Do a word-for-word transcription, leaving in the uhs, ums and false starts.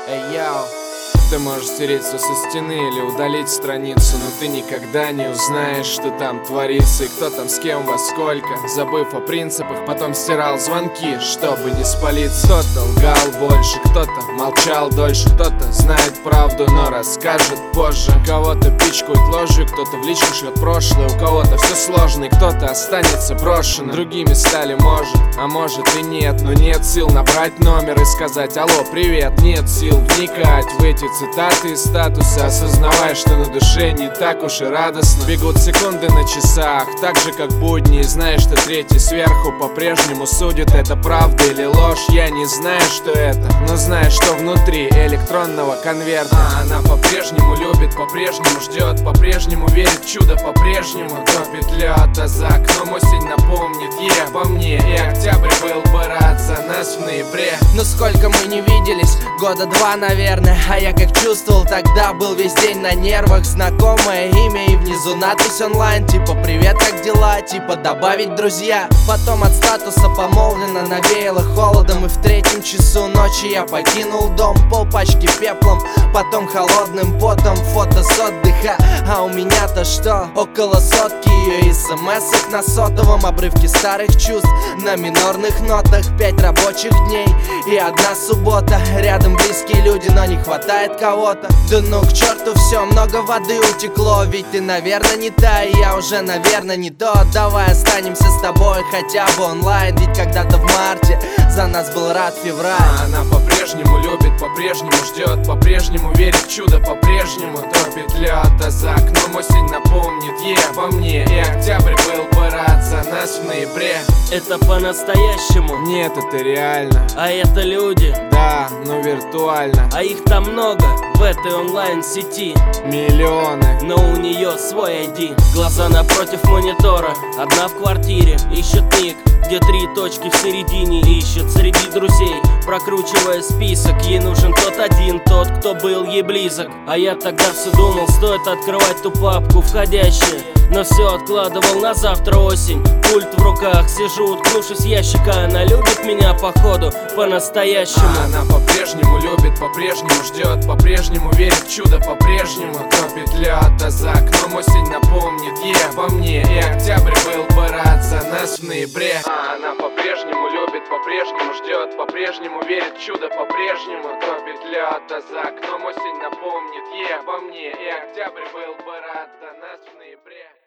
Эй, яу. Ты можешь стереть все со стены или удалить страницу, но ты никогда не узнаешь, что там творится и кто там с кем во сколько. Забыв о принципах, потом стирал звонки, чтобы не спалиться. Кто-то лгал больше, кто-то молчал дольше, кто-то знает правду, но расскажет позже. Кого-то пичкают ложью, кто-то в личку шлет прошлое. У кого-то все сложно и кто-то останется брошенным. Другими стали может, а может и нет, но нет сил набрать номер и сказать: алло, привет. Нет сил вникать в эти цитаты из статуса, осознавая, что на душе не так уж и радостно. Бегут секунды на часах, так же как будни, и знаешь, что третий сверху по-прежнему судит, это правда или ложь. Я не знаю, что это, но знаю, что внутри электронного конверта. А она по-прежнему любит, по-прежнему ждет, по-прежнему верит в чудо, по-прежнему топит лед, а за окном осень напомнит ей обо мне. И октябрь был бы рад за нас в ноябре. Но сколько мы не виделись, года два, наверное. А я как чувствовал тогда, был весь день на нервах. Знакомое имя и внизу надпись онлайн, типа привет, как дела, типа добавить друзья. Потом от статуса помолвлено навеяло холодом, и в третьем часу ночи я покинул дом, полпачки пеплом, потом холодным потом, фото с отдыха. А у меня-то что? Около сотки ее смс-ок на сотовом, обрывки старых чувств на минорных нотах. Пять рабочих дней и одна суббота, рядом близкие люди, но не хватает кого-то. Да ну к черту все, много воды утекло, ведь ты, наверное, не та, и я уже, наверное, не тот. Давай останемся с тобой хотя бы онлайн, ведь когда-то в марте за нас был рад февраль. А она по-прежнему любит, по-прежнему ждет, по-прежнему верит в чудо, по-прежнему топит лед, а за окном осень напомнит ей обо мне. И октябрь был бы рад за нас в ноябре. Это по-настоящему? Нет, это реально. А это люди? Да, но виртуально. А их там много в этой онлайн-сети, миллионы, но у нее свой ай ди. Глаза напротив монитора, одна в квартире, ищет ник, где три точки в середине. Ищет среди друзей, прокручивая список. Ей нужен тот один, тот, кто был ей близок. А я тогда все думал, стоит открывать ту папку входящую, но все откладывал на завтра осень. Пульт в руках, сижу, уткнувшись в ящика. Она любит меня походу по-настоящему. А она по-прежнему любит, по-прежнему ждет, по-прежнему верит в чудо, по-прежнему топит лед, а за окном осень напомнит ей обо мне. И октябрь был бы рад за нас в ноябре. А она по-прежнему любит, по-прежнему ждет, по-прежнему верит в чудо, по-прежнему топит лед, а за окном осень напомнит ей обо мне. И октябрь был бы рад за нас в ноябре.